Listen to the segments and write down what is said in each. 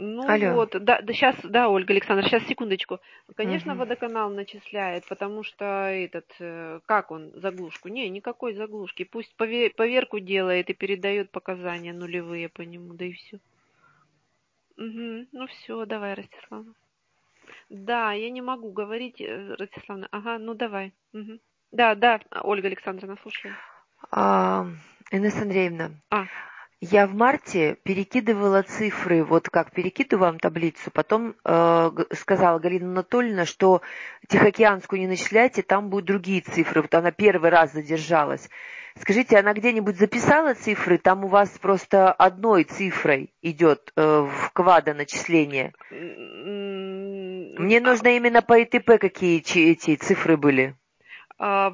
Ну Алло. вот, да, да, сейчас, да, Ольга Александровна, сейчас, секундочку. Конечно, Мгм. водоканал начисляет, потому что как он, заглушку? Не, никакой заглушки. Пусть поверку делает и передает показания нулевые по нему, да и все. Угу. Ну все, давай, Ростиславна. Да, я не могу говорить, Ростиславна. Ага, ну давай. Мгм. Да, да, Ольга Александровна, слушаю. А, Инесса Андреевна, А, я в марте перекидывала цифры, вот как перекидываю вам таблицу, потом сказала Галина Анатольевна, что Тихоокеанскую не начисляйте, там будут другие цифры. Вот она первый раз задержалась. Скажите, она где-нибудь записала цифры? Там у вас просто одной цифрой идет вклада начисления. Мне а, нужно именно по ИТП какие эти цифры были. а,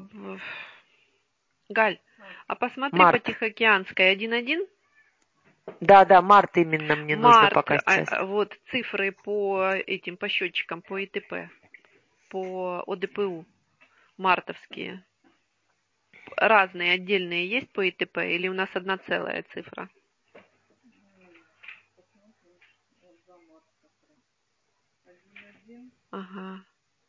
Галь, а посмотри по Март. Тихоокеанской 1.1. Да, март именно мне нужно Март, пока сейчас. вот цифры по счетчикам, по ИТП, по ОДПУ, мартовские. Разные, отдельные есть по ИТП или у нас одна целая цифра? Ага.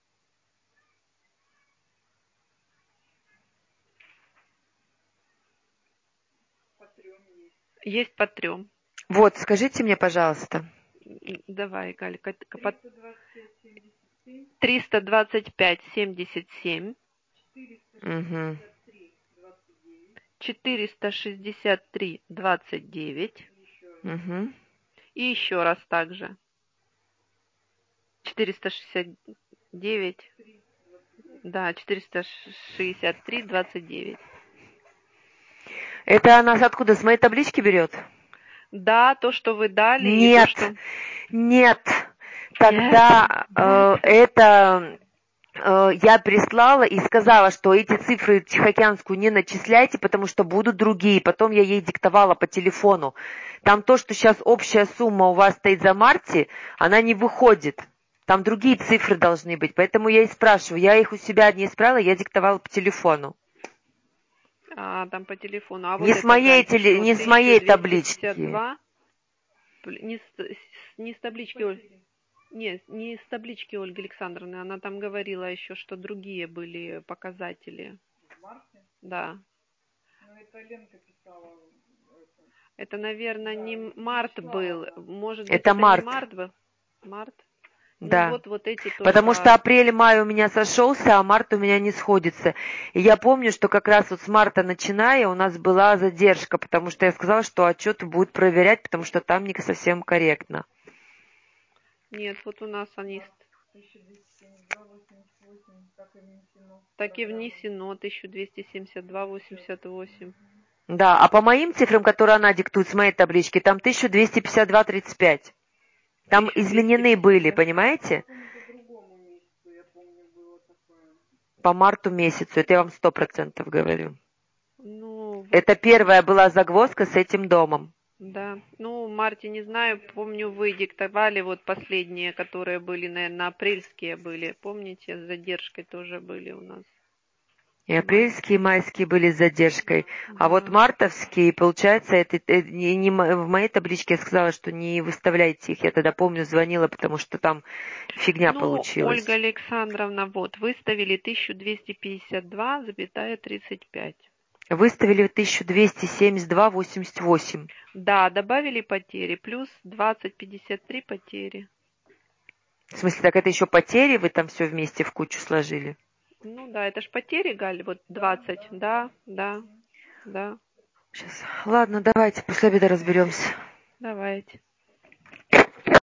Есть по трем. Вот, скажите мне, пожалуйста. Давай, Галь, 325,77, Угу, 463,29 угу. и еще раз также 469, да, 463,29. Это она откуда, с моей таблички берет? Да, то, что вы дали, и то, Нет, что... нет. Нет, Тогда нет. я прислала и сказала, что эти цифры Тихоокеанскую не начисляйте, потому что будут другие. Потом я ей диктовала по телефону. Там то, что сейчас общая сумма у вас стоит за марте, она не выходит. Там другие цифры должны быть. Поэтому я и спрашиваю. Я их у себя не исправила, я диктовала по телефону. Там по телефону. А Не вот с это, моей, Галь, что, не с моей таблички. 1252? Не с таблички, нет, не с таблички Ольги Александровны. Она там говорила еще, что другие были показатели. Да. Это, наверное, не март был. Может быть, Это это не март. март был? Март? Ну Да. вот эти то, Потому что что... апрель-май у меня сошелся, а март у меня не сходится. И я помню, что как раз вот с марта начиная у нас была задержка, потому что я сказала, что отчеты будут проверять, потому что там не совсем корректно. Нет, вот у нас они... Так и внесено 1272,88. Да, а по моим цифрам, которые она диктует с моей таблички, там 1252,35. Там изменены были, 1250. понимаете? По марту месяцу. Это я вам 100% говорю. Ну, вот, Это первая была загвоздка с этим домом. да. Ну, в марте не знаю, помню, вы диктовали вот последние, которые были, наверное, апрельские были. Помните, с задержкой тоже были у нас. И апрельские, и майские были с задержкой. А вот Да. мартовские, получается, в моей табличке я сказала, что не выставляйте их. Я тогда помню, звонила, потому что там фигня Ну, Ольга получилась. Александровна, вот, выставили 1252,35. Выставили 1272,88. Да, добавили потери, плюс 20,53 потери. В смысле, так это еще потери вы там все вместе в кучу сложили? Ну да, это ж потери, Галь, вот 20. Да, да, да. Сейчас. Ладно, давайте, после обеда разберемся. Давайте.